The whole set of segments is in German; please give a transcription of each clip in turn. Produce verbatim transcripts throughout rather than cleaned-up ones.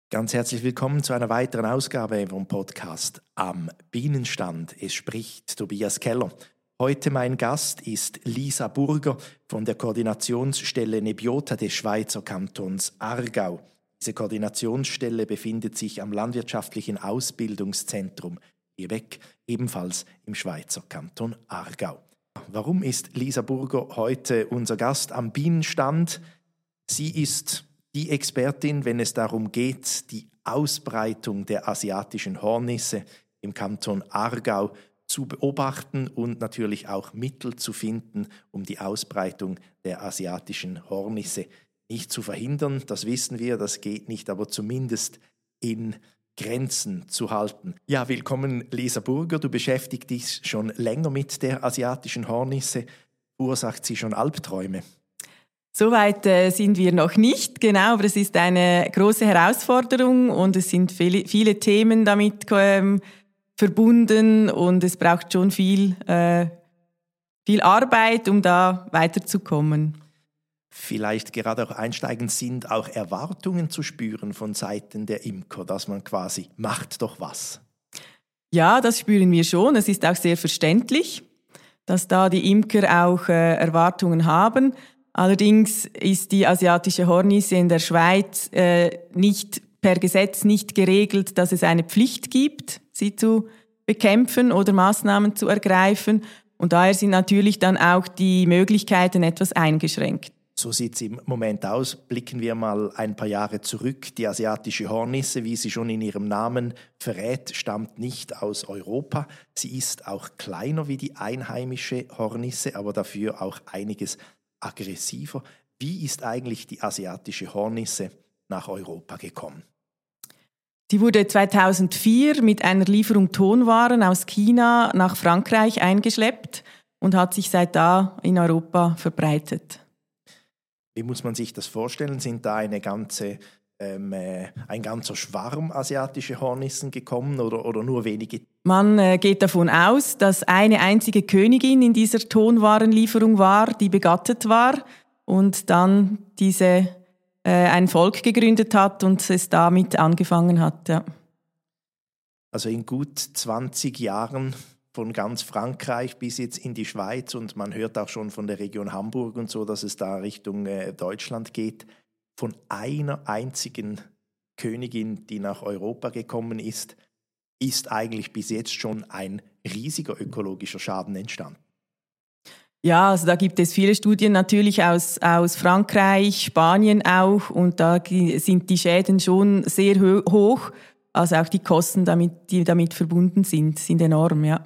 Ganz herzlich willkommen zu einer weiteren Ausgabe vom Podcast Am Bienenstand. Es spricht Tobias Keller. Heute mein Gast ist Lisa Burger von der Koordinationsstelle Nebiota des Schweizer Kantons Aargau. Diese Koordinationsstelle befindet sich am Landwirtschaftlichen Ausbildungszentrum Ebeck, ebenfalls im Schweizer Kanton Aargau. Warum ist Lisa Burger heute unser Gast am Bienenstand? Sie ist die Expertin, wenn es darum geht, die Ausbreitung der asiatischen Hornisse im Kanton Aargau zu beobachten und natürlich auch Mittel zu finden, um die Ausbreitung der asiatischen Hornisse nicht zu verhindern. Das wissen wir, das geht nicht, aber zumindest in Grenzen zu halten. Ja, willkommen Lisa Burger, du beschäftigst dich schon länger mit der asiatischen Hornisse. Verursacht sie schon Albträume? Soweit äh, sind wir noch nicht, genau, aber es ist eine große Herausforderung und es sind viele, viele Themen damit ähm, verbunden und es braucht schon viel, äh, viel Arbeit, um da weiterzukommen. Vielleicht gerade auch einsteigend sind auch Erwartungen zu spüren von Seiten der Imker, dass man quasi macht doch was. Ja, das spüren wir schon. Es ist auch sehr verständlich, dass da die Imker auch äh, Erwartungen haben. Allerdings ist die asiatische Hornisse in der Schweiz äh, nicht per Gesetz nicht geregelt, dass es eine Pflicht gibt, sie zu bekämpfen oder Maßnahmen zu ergreifen. Und daher sind natürlich dann auch die Möglichkeiten etwas eingeschränkt. So sieht es im Moment aus. Blicken wir mal ein paar Jahre zurück. Die asiatische Hornisse, wie sie schon in ihrem Namen verrät, stammt nicht aus Europa. Sie ist auch kleiner wie die einheimische Hornisse, aber dafür auch einiges aggressiver. Wie ist eigentlich die asiatische Hornisse nach Europa gekommen? Sie wurde zweitausendvier mit einer Lieferung Tonwaren aus China nach Frankreich eingeschleppt und hat sich seit da in Europa verbreitet. Wie muss man sich das vorstellen? Sind da eine ganze, ähm, äh, ein ganzer Schwarm asiatische Hornissen gekommen oder, oder nur wenige? Man äh, geht davon aus, dass eine einzige Königin in dieser Tonwarenlieferung war, die begattet war und dann diese, äh, ein Volk gegründet hat und es damit angefangen hat. Ja. Also in gut zwanzig Jahren von ganz Frankreich bis jetzt in die Schweiz und man hört auch schon von der Region Hamburg und so, dass es da Richtung äh, Deutschland geht, von einer einzigen Königin, die nach Europa gekommen ist, ist eigentlich bis jetzt schon ein riesiger ökologischer Schaden entstanden. Ja, also da gibt es viele Studien natürlich aus, aus Frankreich, Spanien auch und da sind die Schäden schon sehr ho- hoch, also auch die Kosten, damit, die damit verbunden sind, sind enorm, ja.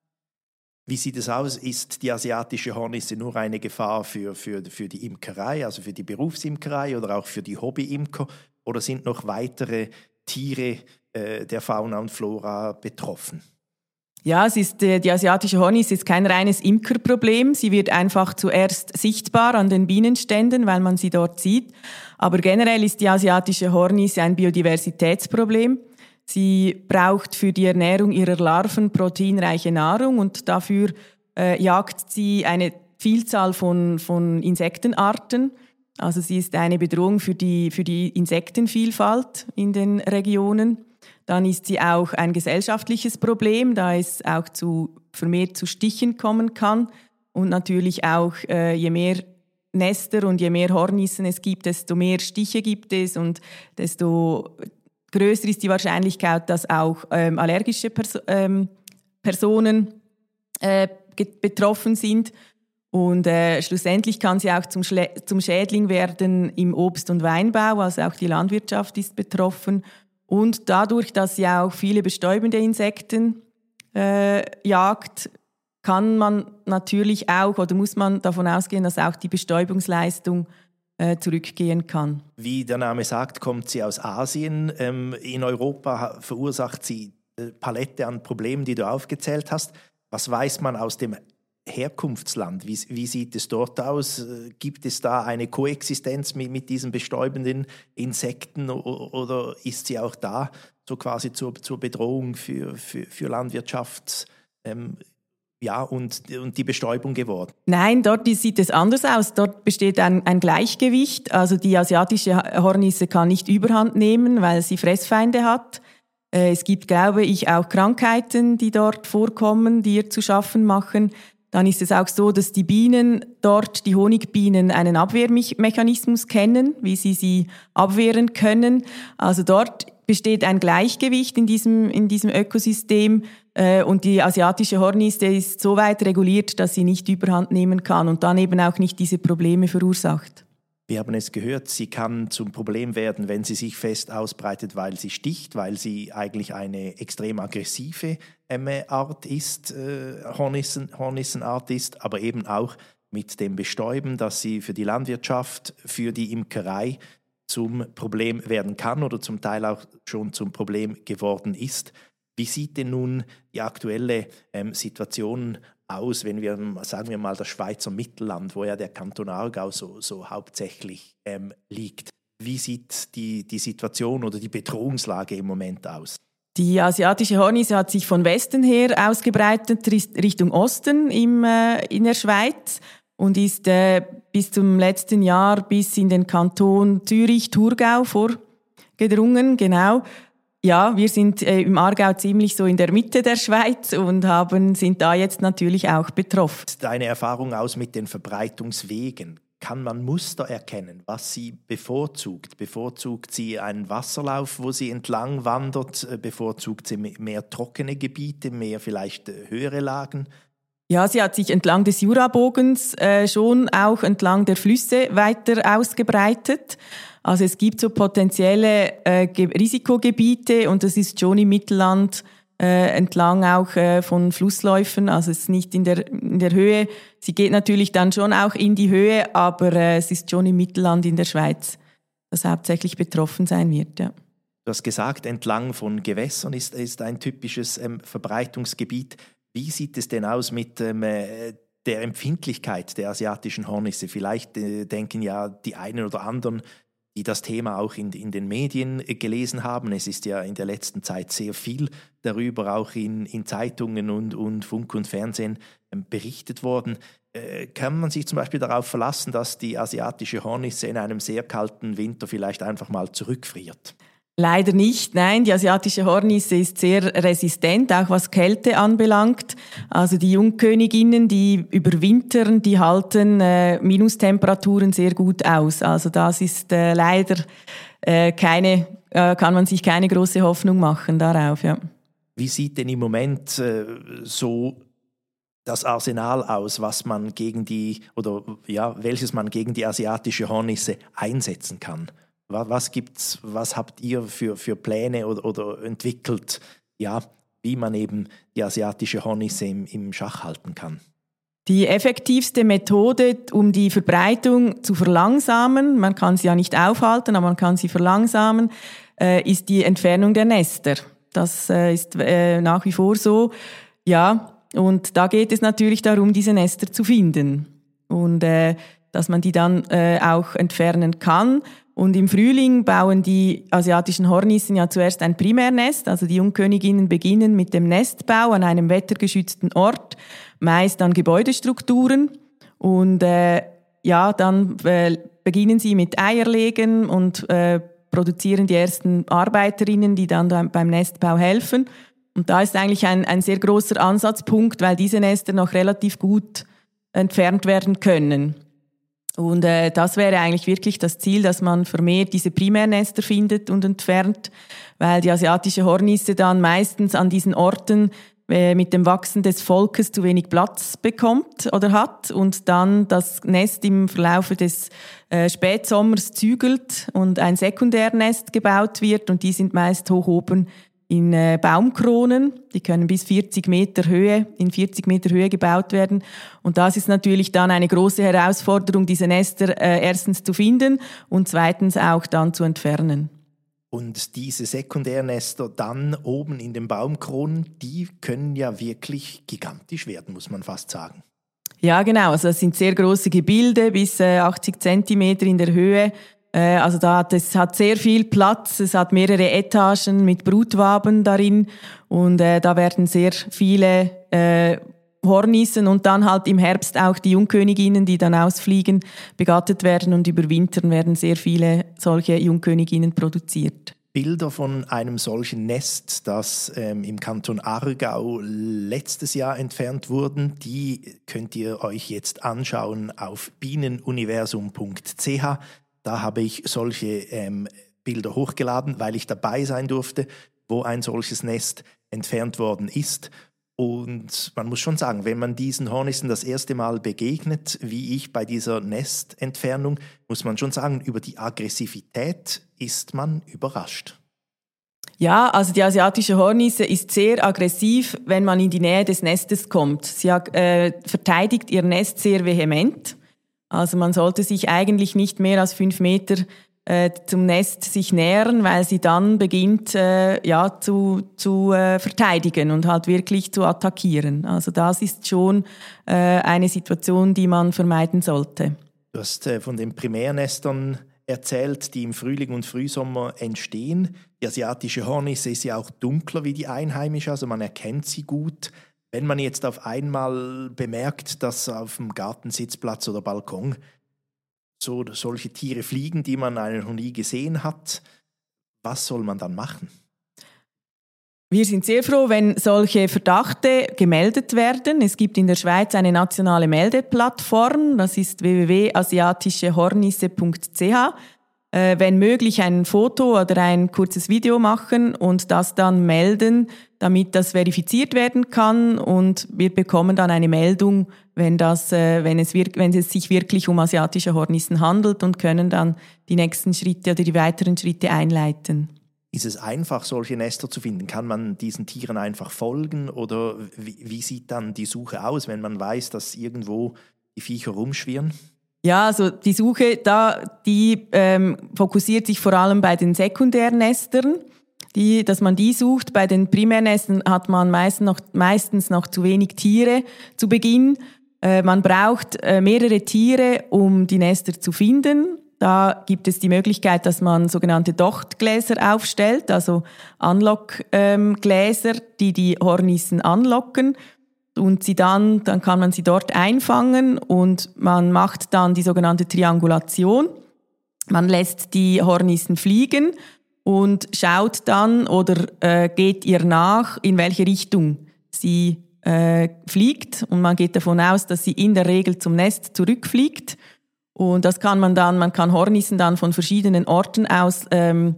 Wie sieht es aus? Ist die asiatische Hornisse nur eine Gefahr für, für, für die Imkerei, also für die Berufsimkerei oder auch für die Hobbyimker? Oder sind noch weitere Tiere äh, der Fauna und Flora betroffen? Ja, es ist, äh, die asiatische Hornisse ist kein reines Imkerproblem. Sie wird einfach zuerst sichtbar an den Bienenständen, weil man sie dort sieht. Aber generell ist die asiatische Hornisse ein Biodiversitätsproblem. Sie braucht für die Ernährung ihrer Larven proteinreiche Nahrung und dafür äh, jagt sie eine Vielzahl von, von Insektenarten. Also sie ist eine Bedrohung für die, für die Insektenvielfalt in den Regionen. Dann ist sie auch ein gesellschaftliches Problem, da es auch zu, vermehrt zu Stichen kommen kann. Und natürlich auch, äh, je mehr Nester und je mehr Hornissen es gibt, desto mehr Stiche gibt es und desto größer ist die Wahrscheinlichkeit, dass auch ähm, allergische Perso- ähm, Personen äh, get- betroffen sind. Und äh, schlussendlich kann sie auch zum, Schlä- zum Schädling werden im Obst- und Weinbau, also auch die Landwirtschaft ist betroffen. Und dadurch, dass sie auch viele bestäubende Insekten äh, jagt, kann man natürlich auch oder muss man davon ausgehen, dass auch die Bestäubungsleistung äh, zurückgehen kann. Wie der Name sagt, kommt sie aus Asien. Ähm, in Europa verursacht sie eine Palette an Problemen, die du aufgezählt hast. Was weiß man aus dem Herkunftsland? Wie, wie sieht es dort aus? Gibt es da eine Koexistenz mit, mit diesen bestäubenden Insekten oder, oder ist sie auch da so quasi zur, zur Bedrohung für, für, für Landwirtschafts, ähm, ja, und, und die Bestäubung geworden? Nein, dort sieht es anders aus. Dort besteht ein, ein Gleichgewicht. Also die asiatische Hornisse kann nicht Überhand nehmen, weil sie Fressfeinde hat. Es gibt, glaube ich, auch Krankheiten, die dort vorkommen, die ihr zu schaffen machen. Dann ist es auch so, dass die Bienen dort, die Honigbienen, einen Abwehrmechanismus kennen, wie sie sie abwehren können. Also dort besteht ein Gleichgewicht in diesem, in diesem Ökosystem. Und die asiatische Hornisse ist so weit reguliert, dass sie nicht Überhand nehmen kann und dann eben auch nicht diese Probleme verursacht. Wir haben es gehört, sie kann zum Problem werden, wenn sie sich fest ausbreitet, weil sie sticht, weil sie eigentlich eine extrem aggressive ähm, Art ist, äh, Hornissen, Hornissenart ist, aber eben auch mit dem Bestäuben, dass sie für die Landwirtschaft, für die Imkerei zum Problem werden kann oder zum Teil auch schon zum Problem geworden ist. Wie sieht denn nun die aktuelle ähm, Situation aus, wenn wir, sagen wir mal, das Schweizer Mittelland, wo ja der Kanton Aargau so, so hauptsächlich ähm, liegt? Wie sieht die, die Situation oder die Bedrohungslage im Moment aus? Die asiatische Hornisse hat sich von Westen her ausgebreitet Richtung Osten im, äh, in der Schweiz und ist äh, bis zum letzten Jahr bis in den Kanton Zürich, Thurgau vorgedrungen, genau. Ja, wir sind äh, im Aargau ziemlich so in der Mitte der Schweiz und haben, sind da jetzt natürlich auch betroffen. Deine Erfahrung aus mit den Verbreitungswegen? Kann man Muster erkennen, was sie bevorzugt? Bevorzugt sie einen Wasserlauf, wo sie entlang wandert? Bevorzugt sie mehr trockene Gebiete, mehr vielleicht höhere Lagen? Ja, sie hat sich entlang des Jurabogens äh, schon auch entlang der Flüsse weiter ausgebreitet. Also es gibt so potenzielle äh, Risikogebiete und das ist schon im Mittelland äh, entlang auch äh, von Flussläufen. Also es ist nicht in der, in der Höhe. Sie geht natürlich dann schon auch in die Höhe, aber äh, es ist schon im Mittelland in der Schweiz, das hauptsächlich betroffen sein wird. Ja. Du hast gesagt, entlang von Gewässern ist, ist ein typisches ähm, Verbreitungsgebiet. Wie sieht es denn aus mit ähm, der Empfindlichkeit der asiatischen Hornisse? Vielleicht äh, denken ja die einen oder anderen, die das Thema auch in, in den Medien gelesen haben. Es ist ja in der letzten Zeit sehr viel darüber auch in, in Zeitungen und, und Funk und Fernsehen ähm, berichtet worden. Äh, kann man sich zum Beispiel darauf verlassen, dass die asiatische Hornisse in einem sehr kalten Winter vielleicht einfach mal zurückfriert? Leider nicht, nein. Die asiatische Hornisse ist sehr resistent, auch was Kälte anbelangt. Also die Jungköniginnen, die überwintern, die halten äh, Minustemperaturen sehr gut aus. Also das ist äh, leider äh, keine, äh, kann man sich keine große Hoffnung machen darauf, ja. Wie sieht denn im Moment äh, so das Arsenal aus, was man gegen die, oder ja, welches man gegen die asiatische Hornisse einsetzen kann? Was gibt's, was habt ihr für, für Pläne oder, oder entwickelt, ja, wie man eben die asiatische Hornisse im, im Schach halten kann? Die effektivste Methode, um die Verbreitung zu verlangsamen, man kann sie ja nicht aufhalten, aber man kann sie verlangsamen, äh, ist die Entfernung der Nester. Das äh, ist äh, nach wie vor so, ja. Und da geht es natürlich darum, diese Nester zu finden und äh, dass man die dann äh, auch entfernen kann. Und im Frühling bauen die asiatischen Hornissen ja zuerst ein Primärnest. Also die Jungköniginnen beginnen mit dem Nestbau an einem wettergeschützten Ort, meist an Gebäudestrukturen. Und äh, ja, dann äh, beginnen sie mit Eierlegen und äh, produzieren die ersten Arbeiterinnen, die dann beim Nestbau helfen. Und da ist eigentlich ein, ein sehr großer Ansatzpunkt, weil diese Nester noch relativ gut entfernt werden können. Und äh, das wäre eigentlich wirklich das Ziel, dass man vermehrt diese Primärnester findet und entfernt, weil die asiatische Hornisse dann meistens an diesen Orten äh, mit dem Wachsen des Volkes zu wenig Platz bekommt oder hat und dann das Nest im Verlaufe des äh, Spätsommers zügelt und ein Sekundärnest gebaut wird und die sind meist hoch oben in äh, Baumkronen, die können bis vierzig Meter Höhe, in vierzig Meter Höhe gebaut werden. Und das ist natürlich dann eine große Herausforderung, diese Nester äh, erstens zu finden und zweitens auch dann zu entfernen. Und diese Sekundärnester dann oben in den Baumkronen, die können ja wirklich gigantisch werden, muss man fast sagen. Ja, genau. Also das sind sehr große Gebilde, bis äh, achtzig Zentimeter in der Höhe. Also da hat es hat sehr viel Platz, es hat mehrere Etagen mit Brutwaben darin und äh, da werden sehr viele äh, Hornissen und dann halt im Herbst auch die Jungköniginnen, die dann ausfliegen, begattet werden und überwintern werden sehr viele solche Jungköniginnen produziert. Bilder von einem solchen Nest, das ähm, im Kanton Aargau letztes Jahr entfernt wurden, die könnt ihr euch jetzt anschauen auf bienenuniversum punkt c h. Da habe ich solche ähm, Bilder hochgeladen, weil ich dabei sein durfte, wo ein solches Nest entfernt worden ist. Und man muss schon sagen, wenn man diesen Hornissen das erste Mal begegnet, wie ich bei dieser Nestentfernung, muss man schon sagen, über die Aggressivität ist man überrascht. Ja, also die asiatische Hornisse ist sehr aggressiv, wenn man in die Nähe des Nestes kommt. Sie äh, verteidigt ihr Nest sehr vehement. Also man sollte sich eigentlich nicht mehr als fünf Meter äh, zum Nest sich nähern, weil sie dann beginnt äh, ja zu zu äh, verteidigen und halt wirklich zu attackieren. Also das ist schon äh, eine Situation, die man vermeiden sollte. Du hast äh, von den Primärnestern erzählt, die im Frühling und Frühsommer entstehen. Die asiatische Hornisse ist ja auch dunkler wie die einheimische, also man erkennt sie gut. Wenn man jetzt auf einmal bemerkt, dass auf dem Gartensitzplatz oder Balkon so solche Tiere fliegen, die man noch nie gesehen hat, was soll man dann machen? Wir sind sehr froh, wenn solche Verdachte gemeldet werden. Es gibt in der Schweiz eine nationale Meldeplattform, das ist w w w punkt asiatische hornisse punkt c h. Äh, wenn möglich ein Foto oder ein kurzes Video machen und das dann melden, damit das verifiziert werden kann und wir bekommen dann eine Meldung, wenn, das, äh, wenn, es, wirk- wenn es sich wirklich um asiatische Hornissen handelt und können dann die nächsten Schritte oder die weiteren Schritte einleiten. Ist es einfach, solche Nester zu finden? Kann man diesen Tieren einfach folgen oder wie, wie sieht dann die Suche aus, wenn man weiß, dass irgendwo die Viecher rumschwirren? Ja, also die Suche, da, die ähm, fokussiert sich vor allem bei den Sekundärnestern, die, dass man die sucht. Bei den Primärnestern hat man meistens noch, meistens noch zu wenig Tiere zu Beginn. Äh, man braucht äh, mehrere Tiere, um die Nester zu finden. Da gibt es die Möglichkeit, dass man sogenannte Dochtgläser aufstellt, also Anlockgläser, ähm, die die Hornissen anlocken. Und sie dann, dann kann man sie dort einfangen und man macht dann die sogenannte Triangulation. Man lässt die Hornissen fliegen und schaut dann oder äh, geht ihr nach, in welche Richtung sie äh, fliegt. Und man geht davon aus, dass sie in der Regel zum Nest zurückfliegt. Und das kann man dann, man kann Hornissen dann von verschiedenen Orten aus ähm,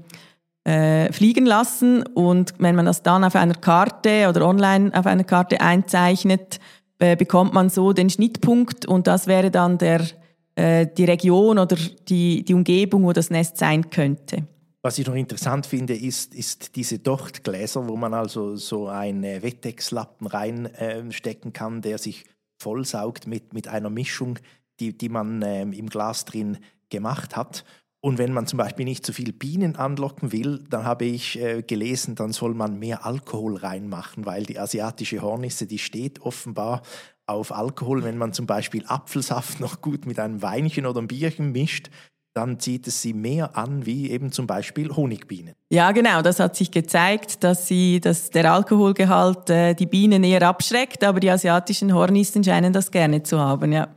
Äh, fliegen lassen und wenn man das dann auf einer Karte oder online auf einer Karte einzeichnet, äh, bekommt man so den Schnittpunkt und das wäre dann der, äh, die Region oder die, die Umgebung, wo das Nest sein könnte. Was ich noch interessant finde, ist, ist diese Dochtgläser, wo man also so einen Wettex-Lappen reinstecken äh, kann, der sich vollsaugt mit, mit einer Mischung, die, die man äh, im Glas drin gemacht hat. Und wenn man zum Beispiel nicht so viel Bienen anlocken will, dann habe ich äh, gelesen, dann soll man mehr Alkohol reinmachen, weil die asiatische Hornisse, die steht offenbar auf Alkohol. Wenn man zum Beispiel Apfelsaft noch gut mit einem Weinchen oder einem Bierchen mischt, dann zieht es sie mehr an wie eben zum Beispiel Honigbienen. Ja, genau, das hat sich gezeigt, dass, sie, dass der Alkoholgehalt äh, die Bienen eher abschreckt, aber die asiatischen Hornissen scheinen das gerne zu haben, ja.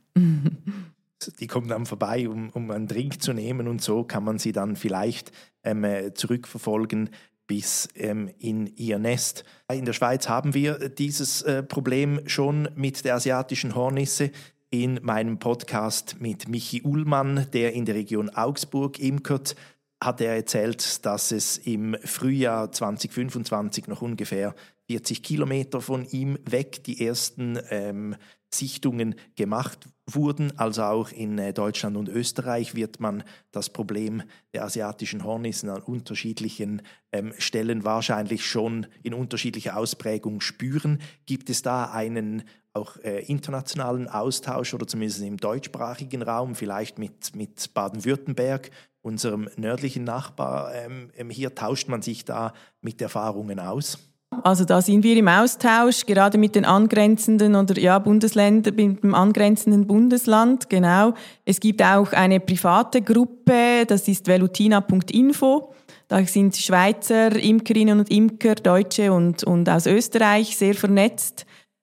Die kommen dann vorbei, um, um einen Drink zu nehmen und so kann man sie dann vielleicht ähm, zurückverfolgen bis ähm, in ihr Nest. In der Schweiz haben wir dieses äh, Problem schon mit der asiatischen Hornisse. In meinem Podcast mit Michi Ullmann, der in der Region Augsburg imkert, hat er erzählt, dass es im Frühjahr zwanzig fünfundzwanzig noch ungefähr vierzig Kilometer von ihm weg die ersten ähm, Sichtungen gemacht wurden. Also auch in äh, Deutschland und Österreich wird man das Problem der asiatischen Hornissen an unterschiedlichen ähm, Stellen wahrscheinlich schon in unterschiedlicher Ausprägung spüren. Gibt es da einen auch äh, internationalen Austausch oder zumindest im deutschsprachigen Raum, vielleicht mit, mit Baden-Württemberg, unserem nördlichen Nachbar? Ähm, hier tauscht man sich da mit Erfahrungen aus? Also da sind wir im Austausch, gerade mit den angrenzenden oder ja Bundesländern, mit dem angrenzenden Bundesland, genau. Es gibt auch eine private Gruppe, das ist velutina punkt info. Da sind Schweizer Imkerinnen und Imker, Deutsche und, und aus Österreich sehr vernetzt.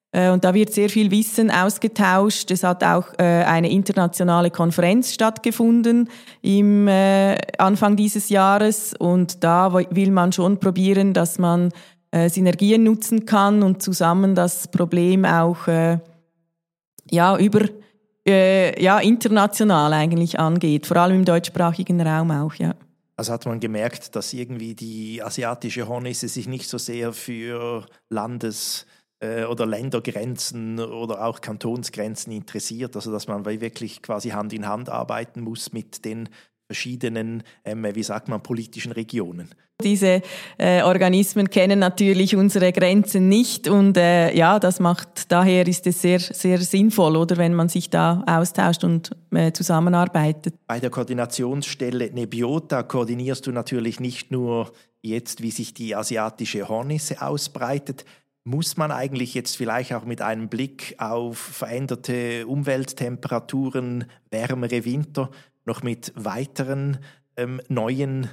Und da wird sehr viel Wissen ausgetauscht. Es hat auch äh, eine internationale Konferenz stattgefunden im äh, Anfang dieses Jahres. Und da will man schon probieren, dass man äh, Synergien nutzen kann und zusammen das Problem auch äh, ja, über, äh, ja, international eigentlich angeht. Vor allem im deutschsprachigen Raum auch, ja. Also hat man gemerkt, dass irgendwie die asiatische Hornisse sich nicht so sehr für Landes- oder Ländergrenzen oder auch Kantonsgrenzen interessiert, also dass man wirklich quasi Hand in Hand arbeiten muss mit den verschiedenen, ähm, wie sagt man, politischen Regionen. Diese äh, Organismen kennen natürlich unsere Grenzen nicht und äh, ja, das macht, daher ist es sehr, sehr sinnvoll, oder, wenn man sich da austauscht und äh, zusammenarbeitet. Bei der Koordinationsstelle Nebiota koordinierst du natürlich nicht nur jetzt, wie sich die asiatische Hornisse ausbreitet. Muss man eigentlich jetzt vielleicht auch mit einem Blick auf veränderte Umwelttemperaturen, wärmere Winter, noch mit weiteren ähm, neuen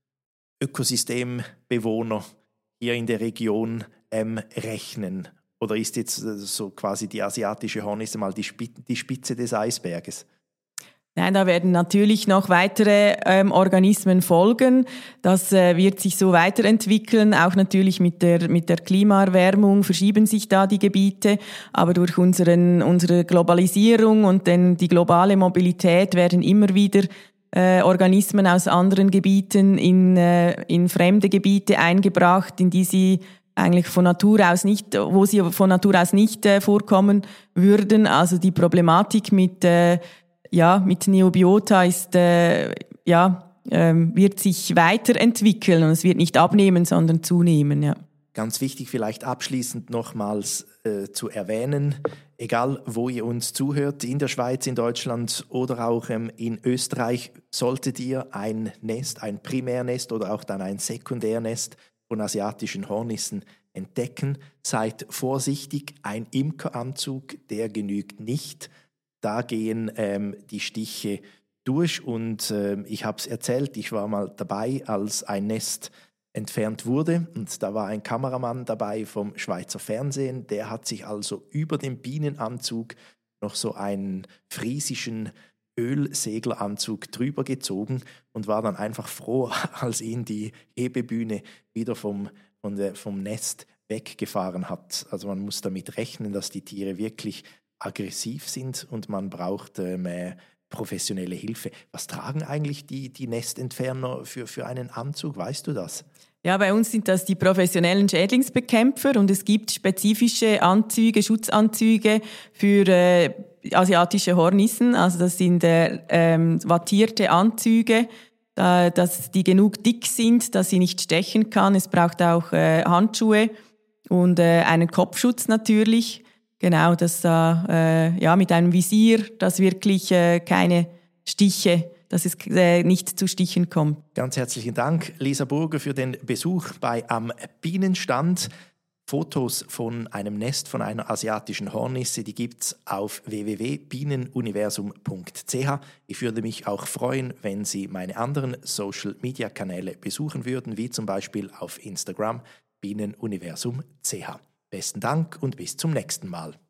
Ökosystembewohnern hier in der Region ähm, rechnen? Oder ist jetzt äh, so quasi die asiatische Hornisse mal die, Sp- die Spitze des Eisberges? Nein, da werden natürlich noch weitere ähm, Organismen folgen. Das äh, wird sich so weiterentwickeln. Auch natürlich mit der, mit der Klimaerwärmung verschieben sich da die Gebiete. Aber durch unseren, unsere Globalisierung und den, die globale Mobilität werden immer wieder äh, Organismen aus anderen Gebieten in, äh, in fremde Gebiete eingebracht, in die sie eigentlich von Natur aus nicht, wo sie von Natur aus nicht äh, vorkommen würden. Also die Problematik mit äh, Ja, mit Neobiota ist, äh, ja, ähm, wird sich weiterentwickeln und es wird nicht abnehmen, sondern zunehmen, ja. Ganz wichtig vielleicht abschließend nochmals äh, zu erwähnen, egal wo ihr uns zuhört, in der Schweiz, in Deutschland oder auch ähm, in Österreich, solltet ihr ein Nest, ein Primärnest oder auch dann ein Sekundärnest von asiatischen Hornissen entdecken, seid vorsichtig, ein Imkeranzug, der genügt nicht. Da gehen ähm, die Stiche durch und äh, ich habe es erzählt, ich war mal dabei, als ein Nest entfernt wurde und da war ein Kameramann dabei vom Schweizer Fernsehen, der hat sich also über den Bienenanzug noch so einen friesischen Ölsegleranzug drüber gezogen und war dann einfach froh, als ihn die Hebebühne wieder vom, von der, vom Nest weggefahren hat. Also man muss damit rechnen, dass die Tiere wirklich aggressiv sind und man braucht äh, mehr professionelle Hilfe. Was tragen eigentlich die, die Nestentferner für, für einen Anzug? Weißt du das? Ja, bei uns sind das die professionellen Schädlingsbekämpfer und es gibt spezifische Anzüge, Schutzanzüge für äh, asiatische Hornissen. Also das sind äh, ähm, wattierte Anzüge, äh, dass die genug dick sind, dass sie nicht stechen kann. Es braucht auch äh, Handschuhe und äh, einen Kopfschutz natürlich. Genau, das äh, ja mit einem Visier, dass wirklich äh, keine Stiche, dass es äh, nicht zu Stichen kommt. Ganz herzlichen Dank, Lisa Burger, für den Besuch bei Am Bienenstand. Fotos von einem Nest von einer asiatischen Hornisse, die gibt's auf w w w punkt bienenuniversum punkt c h. Ich würde mich auch freuen, wenn Sie meine anderen Social-Media-Kanäle besuchen würden, wie zum Beispiel auf Instagram bienenuniversum punkt c h. Besten Dank und bis zum nächsten Mal.